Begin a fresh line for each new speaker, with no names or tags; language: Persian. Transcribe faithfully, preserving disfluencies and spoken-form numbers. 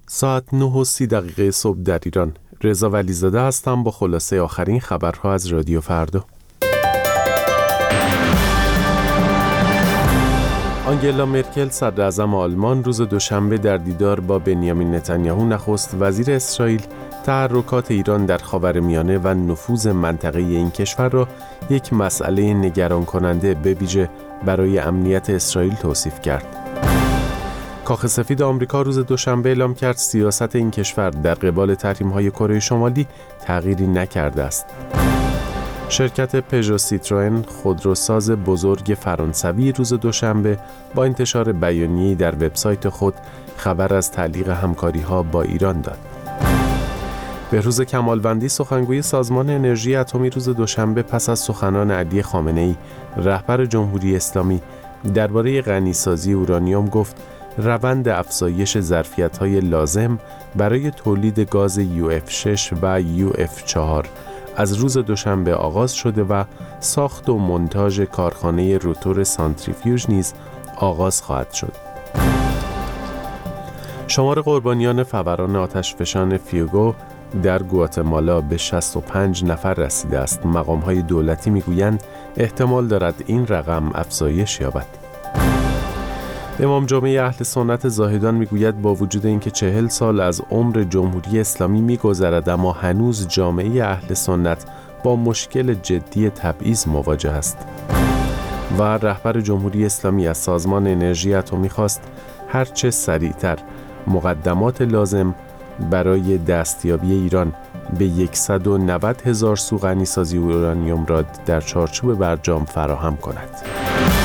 ساعت نه و سی دقیقه صبح در ایران. رضا ولیزاده هستم با خلاصه آخرین خبرها از رادیو فردا. آنگلا مرکل صدراعظم آلمان روز دوشنبه در دیدار با بنیامین نتانیاهو نخست وزیر اسرائیل تحرکات ایران در خاورمیانه و نفوذ منطقه این کشور را یک مسئله نگران کننده به ویژه برای امنیت اسرائیل توصیف کرد. کاخ سفید آمریکا روز دوشنبه اعلام کرد سیاست این کشور در قبال تحریم‌های کره شمالی تغییری نکرده است. شرکت پژو سیتروئن خودروساز بزرگ فرانسوی روز دوشنبه با انتشار بیانیه‌ای در وبسایت خود خبر از تعلیق همکاری‌ها با ایران داد. بهروز کمالوندی سخنگوی سازمان انرژی اتمی روز دوشنبه پس از سخنان علی خامنه‌ای رهبر جمهوری اسلامی درباره غنیسازی اورانیوم گفت روند افزایش ظرفیت‌های لازم برای تولید گاز یو اف شش و یو اف چهار از روز دوشنبه آغاز شده و ساخت و مونتاژ کارخانه روتور سانتریفیوژ نیز آغاز خواهد شد. شمار قربانیان فوران آتشفشان فیوگو در گواتمالا به شصت و پنج نفر رسیده است. مقام‌های دولتی می‌گویند احتمال دارد این رقم افزایش یابد. امام جمعه اهل سنت زاهدان میگوید با وجود اینکه چهل سال از عمر جمهوری اسلامی میگذرد اما هنوز جامعه اهل سنت با مشکل جدی تبعیض مواجه است و رهبر جمهوری اسلامی از سازمان انرژی اتمی خواست هرچه سریعتر مقدمات لازم برای دستیابی ایران به صد و نود هزار سو غنیسازی اورانیوم را در چارچوب برجام فراهم کند.